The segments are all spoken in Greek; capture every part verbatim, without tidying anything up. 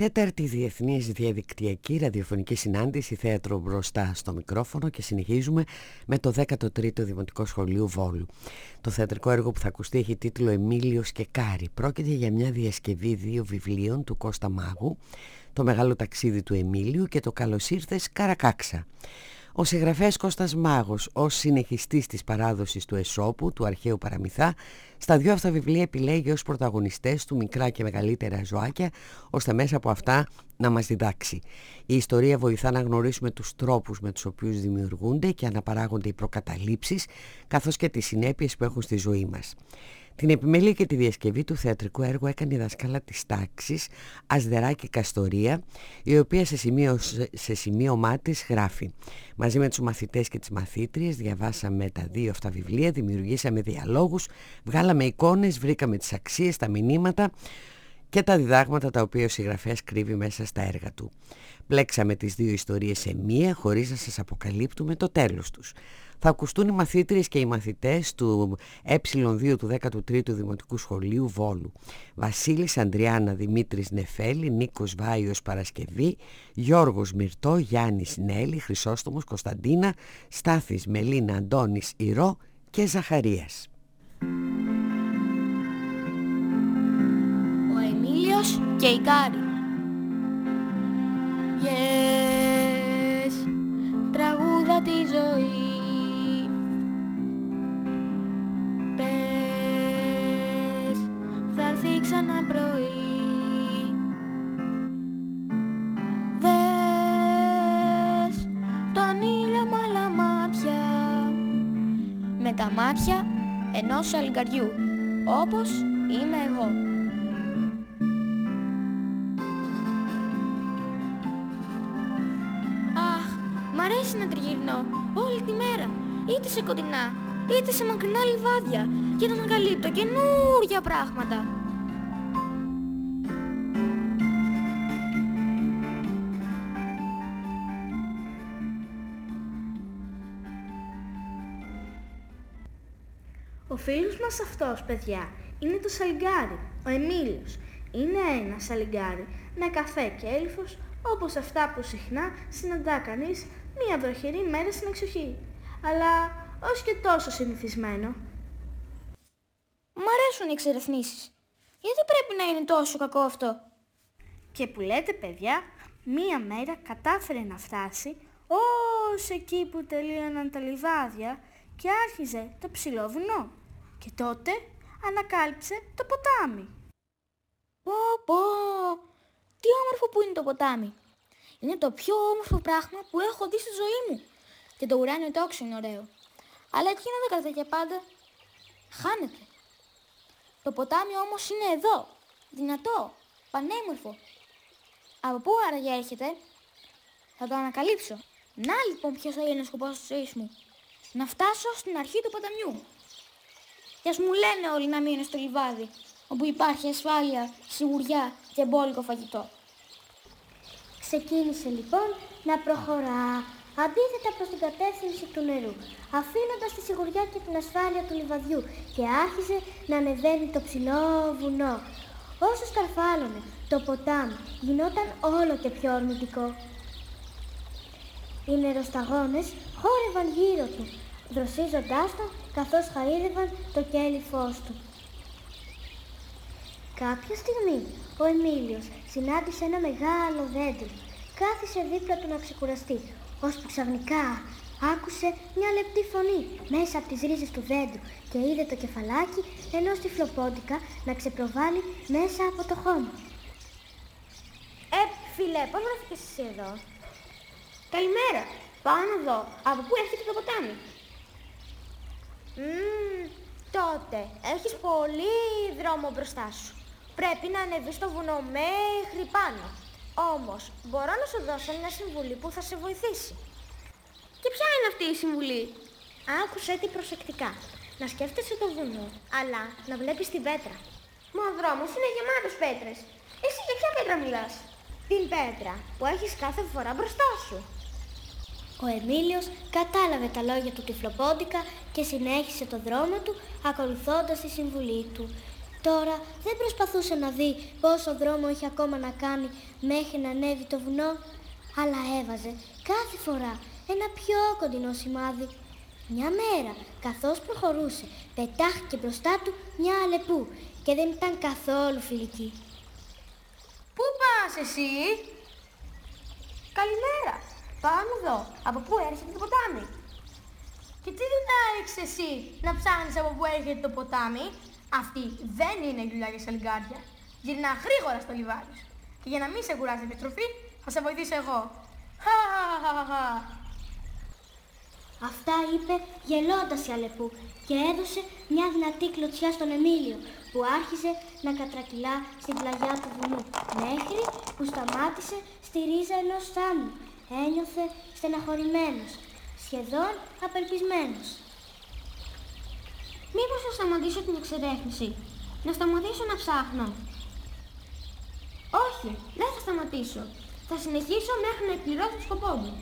Τέταρτη Διεθνής Διαδικτυακή Ραδιοφωνική Συνάντηση Θέατρο Μπροστά στο μικρόφωνο και συνεχίζουμε με το δέκατο τρίτο Δημοτικό Σχολείο Βόλου. Το θεατρικό έργο που θα ακουστεί έχει τίτλο «Εμίλιος και Κάρη». Πρόκειται για μια διασκευή δύο βιβλίων του Κώστα Μάγου, «Το Μεγάλο Ταξίδι του Εμίλιου» και «Το Καλώς ήρθες Καρακάξα». Ο συγγραφέας Κώστας Μάγος, ως συνεχιστής της παράδοσης του Αισόπου, του αρχαίου παραμυθά, στα δύο αυτά βιβλία επιλέγει ως πρωταγωνιστές του μικρά και μεγαλύτερα ζωάκια, ώστε μέσα από αυτά να μας διδάξει. Η ιστορία βοηθά να γνωρίσουμε τους τρόπους με τους οποίους δημιουργούνται και αναπαράγονται οι προκαταλήψεις, καθώς και τις συνέπειες που έχουν στη ζωή μας. Την επιμέλεια και τη διασκευή του θεατρικού έργου έκανε η δασκάλα της τάξης, Ασδεράκη Καστορία, η οποία σε, σημείο, σε σημείωμά της γράφει: «Μαζί με τους μαθητές και τις μαθήτριες διαβάσαμε τα δύο αυτά βιβλία, δημιουργήσαμε διαλόγους, βγάλαμε εικόνες, βρήκαμε τις αξίες, τα μηνύματα και τα διδάγματα τα οποία ο συγγραφέας κρύβει μέσα στα έργα του. Μπλέξαμε τις δύο ιστορίες σε μία, χωρίς να σας αποκαλύπτουμε το τέλος τους». Θα ακουστούν οι μαθήτριες και οι μαθητές του ε δύο του δέκατου τρίτου Δημοτικού Σχολείου Βόλου. Βασίλης Ανδριάννα Δημήτρης Νεφέλη, Νίκος Βάιος Παρασκευή, Γιώργος Μυρτώ, Γιάννης Νέλη, Χρυσόστομος Κωνσταντίνα, Στάθης Μελίνα Αντώνης Ηρώ και Ζαχαρίας. Ο Εμίλιος και η Κάρη. Yes, τραγούδα τη ζωή. Πες, θα έρθει ξανά πρωί. Δες τον ήλιο με άλλα μάτια, με τα μάτια ενός αλγκαριού, όπως είμαι εγώ. Αχ, μ' αρέσει να τριγυρνώ όλη τη μέρα, είτε σε κοντινά είτε σε μακρινά λιβάδια, για να ανακαλύπτω καινούργια πράγματα. Ο φίλος μας αυτός, παιδιά, είναι το σαλιγκάρι, ο Εμίλιος. Είναι ένα σαλιγκάρι με καφέ και έλιφος, όπως αυτά που συχνά συναντά κανείς μία βροχερή μέρα στην εξοχή. Αλλά όχι και τόσο συνηθισμένο. Μ' αρέσουν οι εξερευνήσεις. Γιατί πρέπει να είναι τόσο κακό αυτό? Και που λέτε, παιδιά, μία μέρα κατάφερε να φτάσει ως εκεί που τελείωναν τα λιβάδια και άρχιζε το ψηλό βουνό. Και τότε ανακάλυψε το ποτάμι. Πω πω, τι όμορφο που είναι το ποτάμι. Είναι το πιο όμορφο πράγμα που έχω δει στη ζωή μου. Και το ουράνιο τόξο είναι ωραίο. Αλλά εκείνο δεν κρατάει για πάντα. Χάνεται. Το ποτάμι όμως είναι εδώ. Δυνατό. Πανέμορφο. Από πού άραγε έρχεται? Θα το ανακαλύψω. Να λοιπόν ποιος θα είναι ο σκοπός της ζωής μου. Να φτάσω στην αρχή του ποταμιού. Και ας μου λένε όλοι να μείνω στο λιβάδι, όπου υπάρχει ασφάλεια, σιγουριά και μπόλικο φαγητό. Ξεκίνησε λοιπόν να προχωρά αντίθετα προς την κατεύθυνση του νερού, αφήνοντας τη σιγουριά και την ασφάλεια του λιβαδιού, και άρχισε να ανεβαίνει το ψηλό βουνό. Όσο σκαρφάλωνε, το ποτάμι γινόταν όλο και πιο ορμητικό. Οι νεροσταγόνες χόρευαν γύρω του, δροσίζοντάς τον καθώς χαρίδευαν το κέλυφός του. Κάποια στιγμή ο Εμίλιος συνάντησε ένα μεγάλο δέντρο. Κάθισε δίπλα του να ξεκουραστεί, ώσπου ξαφνικά άκουσε μια λεπτή φωνή μέσα από τις ρίζες του δέντρου και είδε το κεφαλάκι ενός τυφλοπόντικα να ξεπροβάλλει μέσα από το χώμα. Ε, φίλε, πώς βρέθηκες εσύ εδώ? Καλημέρα, πάω να δω από πού έρχεται το ποτάμι. Μμμ, τότε έχεις πολύ δρόμο μπροστά σου. Πρέπει να ανεβείς στο βουνό μέχρι πάνω. Όμως, μπορώ να σου δώσω μια συμβουλή που θα σε βοηθήσει. Και ποια είναι αυτή η συμβουλή? Άκουσέ τη προσεκτικά. Να σκέφτεσαι το βουνό, αλλά να βλέπεις την πέτρα. Μα ο δρόμος είναι γεμάτος πέτρες. Εσύ για ποια πέτρα μιλάς? Την πέτρα που έχεις κάθε φορά μπροστά σου. Ο Εμίλιος κατάλαβε τα λόγια του τυφλοπόντικα και συνέχισε το δρόμο του ακολουθώντας τη συμβουλή του. Τώρα δεν προσπαθούσε να δει πόσο δρόμο είχε ακόμα να κάνει μέχρι να ανέβει το βουνό, αλλά έβαζε κάθε φορά ένα πιο κοντινό σημάδι. Μια μέρα, καθώς προχωρούσε, πετάχτηκε μπροστά του μια αλεπού και δεν ήταν καθόλου φιλική. Πού πας εσύ? Καλημέρα. Πάμε εδώ. Από πού έρχεται το ποτάμι? Και τι δουλειά έχεις εσύ να ψάχνεις από πού έρχεται το ποτάμι? Αυτή δεν είναι η δουλειά για σαλιγκάρια. Γυρνά γρήγορα στο λιβάδι σου. Και για να μην σε κουράζει η επιστροφή, θα σε βοηθήσω εγώ. Χαχαχαχαχα. Αυτά είπε γελώντας η αλεπού και έδωσε μια δυνατή κλωτσιά στον Εμίλιο, που άρχισε να κατρακυλά στην πλαγιά του βουνού, μέχρι που σταμάτησε στη ρίζα ενός θάμνου. Ένιωθε στεναχωρημένος, σχεδόν απελπισμένος. Μήπως θα σταματήσω την εξερεύνηση, να σταματήσω να ψάχνω? Όχι, δεν θα σταματήσω. Θα συνεχίσω μέχρι να εκπληρώσω το σκοπό μου.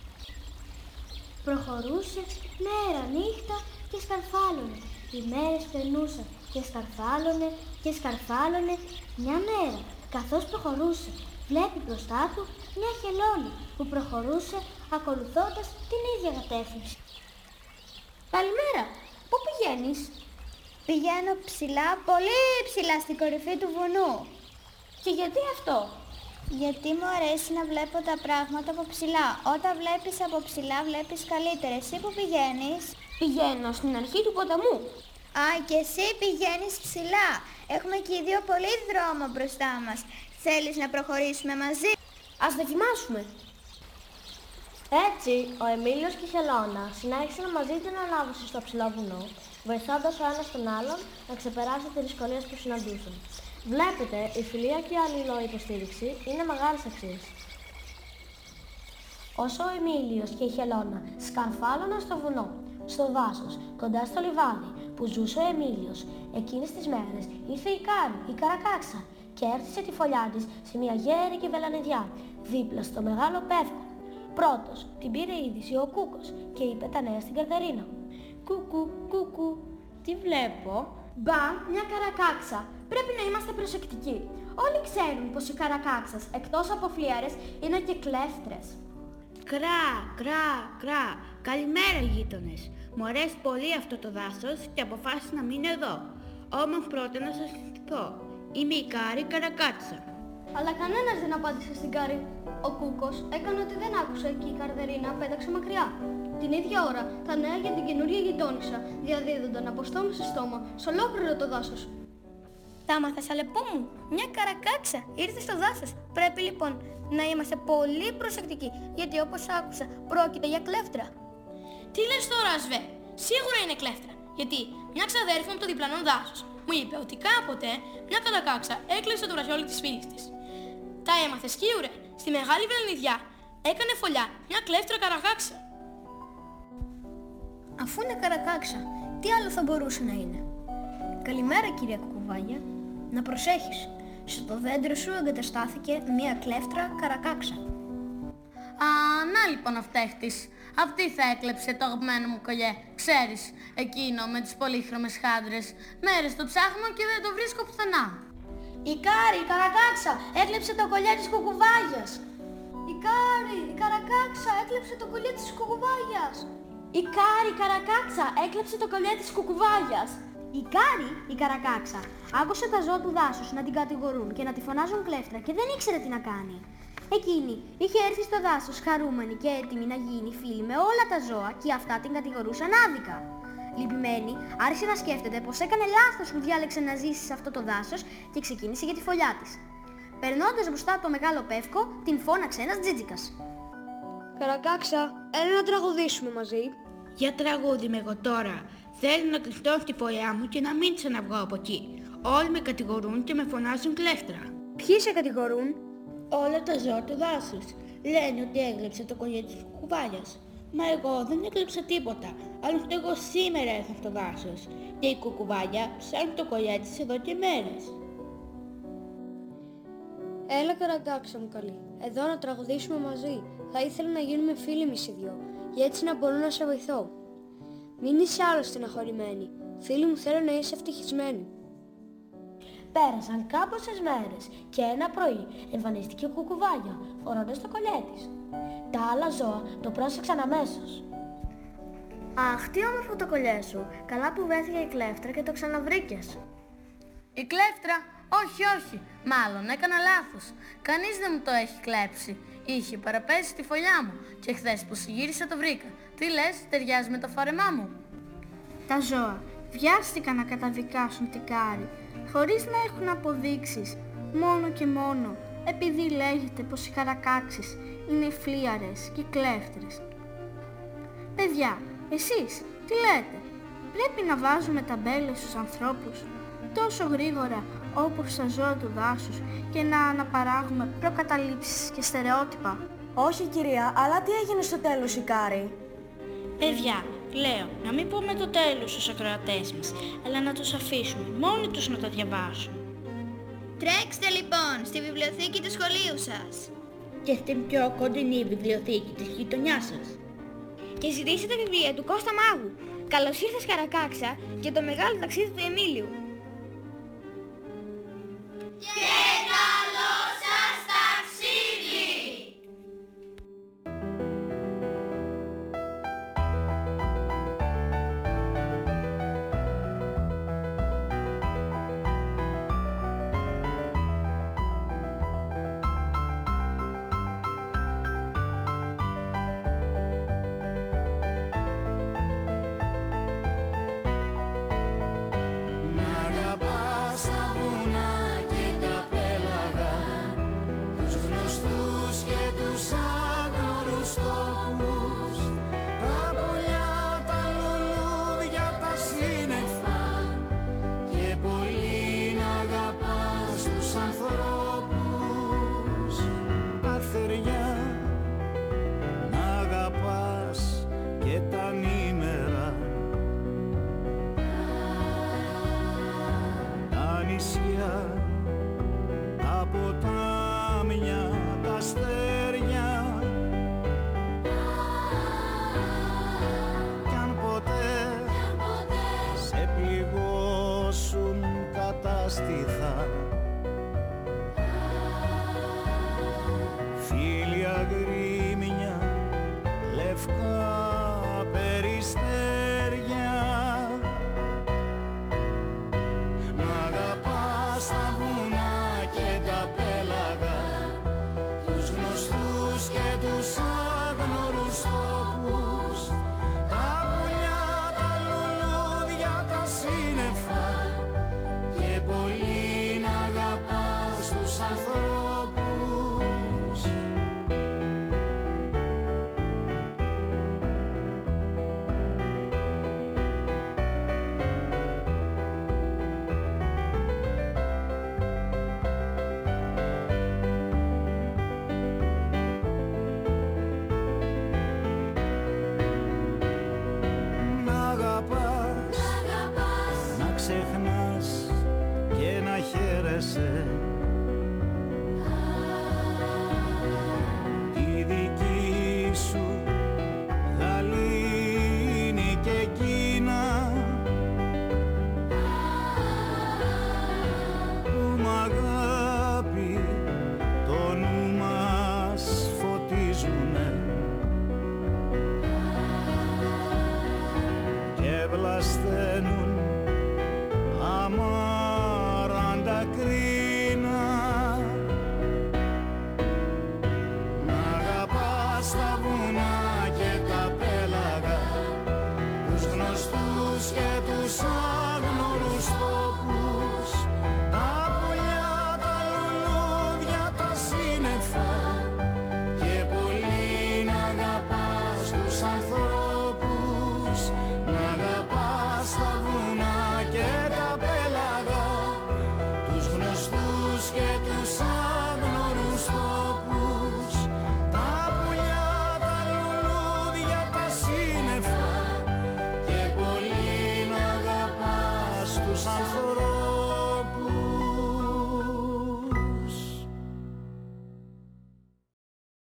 Προχωρούσε μέρα νύχτα και σκαρφάλωνε. Οι μέρες περνούσαν και σκαρφάλωνε και σκαρφάλωνε. Μια μέρα, καθώς προχωρούσε, βλέπει μπροστά του μια χελώνη που προχωρούσε ακολουθώντας την ίδια κατεύθυνση. Καλημέρα, πού πηγαίνεις? Πηγαίνω ψηλά, πολύ ψηλά στην κορυφή του βουνού. Και γιατί αυτό? Γιατί μου αρέσει να βλέπω τα πράγματα από ψηλά. Όταν βλέπεις από ψηλά βλέπεις καλύτερα. Εσύ που πηγαίνεις? Πηγαίνω στην αρχή του ποταμού. Α, και εσύ πηγαίνεις ψηλά. Έχουμε και οι δύο πολύ δρόμο μπροστά μας. Θέλεις να προχωρήσουμε μαζί? Ας δοκιμάσουμε. Έτσι, ο Εμίλιος και η Χελώνα συνέχισαν μαζί την ανάβαση στο ψηλό βουνό, βοηθώντας ο ένας τον άλλον να ξεπεράσει τις δυσκολίες που συναντούσαν. Βλέπετε, η φιλία και η αλληλοϊποστήριξη είναι μεγάλες αξίες. Όσο ο Εμίλιος και η Χελώνα σκαρφάλωναν στο βουνό, στο δάσος, κοντά στο λιβάδι που ζούσε ο Εμίλιος, εκείνες τις μέρες ήρθε η Κάρη, η Καρακάξα, και έρθισε τη φωλιά της σε μια γέρικη βελανιδιά, δίπλα στο μεγάλο πεύκο. Πρώτος την πήρε είδηση ο Κούκος και είπε τα νέα στην Καρδερίνα. Κούκου, κούκου, τι βλέπω? Μπα, μια καρακάξα. Πρέπει να είμαστε προσεκτικοί. Όλοι ξέρουν πως οι καρακάξας, εκτός από φλιάρες, είναι και κλέφτρες. Κρά, κρά, κρά. Καλημέρα γείτονες. Μου αρέσει πολύ αυτό το δάσος και αποφάσισα να μείνω εδώ. Όμως πρώτα να σας πω. Είμαι η Κάρη Καρακάτσα. Αλλά κανένας δεν απάντησε στην Κάρη. Ο Κούκος έκανε ότι δεν άκουσε και η Καρδερίνα πέταξε μακριά. Την ίδια ώρα τα νέα για την καινούργια γειτόνισσα διαδίδονταν από στόμα σε στόμα σε ολόκληρο το δάσος. Τα μάθες αλεπού μου, μια καρακάξα ήρθε στο δάσος. Πρέπει λοιπόν να είμαστε πολύ προσεκτικοί, γιατί όπως άκουσα πρόκειται για κλέφτρα. Τι λες τώρα, Σβέ? Σίγουρα είναι κλέφτρα. Γιατί μια ξαδέρφη μου από το διπλανό δάσος μου είπε ότι κάποτε μια καρακάξα έκλεισε το βραχιόλι της φίλης της. Τα έμαθε σκίουρε. Στη μεγάλη βελανιδιά έκανε φωλιά μια κλέφτρα καρακάξα. Αφού είναι καρακάξα, τι άλλο θα μπορούσε να είναι? Καλημέρα κυρία Κουκουβάγια. Να προσέχεις. Στο δέντρο σου εγκαταστάθηκε μια κλέφτρα καρακάξα. Α, να λοιπόν ο φταίχτης. Αυτή θα έκλεψε το αγαπημένο μου κολλιέ. Ξέρεις, εκείνο με τις πολύχρωμες χάντρες. Μέρες το ψάχνω και δεν το βρίσκω πουθενά. Η Κάρη, η Καρακάξα, έκλεψε το κολλιέ της Κουκουβάγιας. Η Κάρη, η Καρακάξα, έκλεψε το κολλιέ της Κουκουβάγιας. Η Κάρη, η Καρακάξα, έκλεψε το κολλιέ της Κουκουβάγιας. Η Κάρη, η Καρακάξα, άκουσε τα ζώα του δάσους να την κατηγορούν και να τη φωνάζουν κλέφτρα και δεν ήξερε τι να κάνει. Εκείνη είχε έρθει στο δάσος χαρούμενη και έτοιμη να γίνει φίλη με όλα τα ζώα και αυτά την κατηγορούσαν άδικα. Λυπημένη, άρχισε να σκέφτεται πως έκανε λάθος που διάλεξε να ζήσει σε αυτό το δάσος και ξεκίνησε για τη φωλιά της. Περνώντας μπροστά από το μεγάλο πεύκο, την φώναξε ένας τζίτζικας. Καρακάξα, έλα να τραγουδήσουμε μαζί. Για τραγούδι με εγώ τώρα. Θέλω να κρυφτώ στη φωλιά μου και να μην ξαναβγώ από εκεί. Όλοι με κατηγορούν και με φωνάζουν κλέφτρα. Ποιοι σε κατηγορούν? Όλα τα ζώα του δάσους. Λένε ότι έκλεψε το κολλιέ της Κουκουβάγιας. Μα εγώ δεν έκλεψα τίποτα. Άλλωστε εγώ σήμερα ήρθα στο δάσος. Και η Κουκουβάγια ψάχνει το κολλιέ της εδώ και μέρες. Έλα Καρακάξα μου καλή, εδώ να τραγουδήσουμε μαζί. Θα ήθελα να γίνουμε φίλοι εμείς οι δυο, για έτσι να μπορώ να σε βοηθώ. Μην είσαι άλλο στεναχωρημένη. Φίλοι μου, θέλω να είσαι ευτυχισμένη. Πέρασαν κάμποσες μέρες και ένα πρωί εμφανίστηκε η κουκουβάγια φορώντας το κολλιέ της. Τα άλλα ζώα το πρόσεξαν αμέσως. Αχ, τι όμορφο το κολλιέ σου. Καλά που βρέθηκε η κλέφτρα και το ξαναβρήκες. Η κλέφτρα? Όχι, όχι. Μάλλον έκανα λάθος. Κανείς δεν μου το έχει κλέψει. Είχε παραπέσει στη φωλιά μου και χθες που συγύρισα το βρήκα. Τι λες, ταιριάζει με το φόρεμά μου? Τα ζώα βιάστηκαν να καταδικάσουν την Κάρη, χωρίς να έχουν αποδείξεις, μόνο και μόνο επειδή λέγεται πως οι Καρακάξεις είναι φλίαρες και κλέφτρες. Παιδιά, εσείς τι λέτε? Πρέπει να βάζουμε ταμπέλες στους ανθρώπους τόσο γρήγορα όπως τα ζώα του δάσους και να αναπαράγουμε προκαταλήψεις και στερεότυπα? Όχι κυρία, αλλά τι έγινε στο τέλος, Ικάρη? Παιδιά, λέω να μην πούμε το τέλος στους ακροατές μας, αλλά να τους αφήσουμε μόνοι τους να το διαβάσουν. Τρέξτε λοιπόν στη βιβλιοθήκη του σχολείου σας Και στην πιο κοντινή βιβλιοθήκη της γειτονιάς σας. Και ζητήστε τα βιβλία του Κώστα Μάγου. Καλώς ήρθες Καρακάξα και το μεγάλο ταξίδι του Εμίλιου. Και καλό σας ταξίδι! Φίλια γρήμια, λευκά περιστέρια, να αγαπάς τα βουνά και τα πέλαγα, τους γνωστούς και τους άγνωρους τόπους, τα πουλιά, τα λουλούδια, τα σύννεφα και πολύ να αγαπάς τους ανθρώπους. Η δική σου γαλήνη και Κίνα που μ' αγάπη το νου μας φωτίζουνε και βλασταίνουν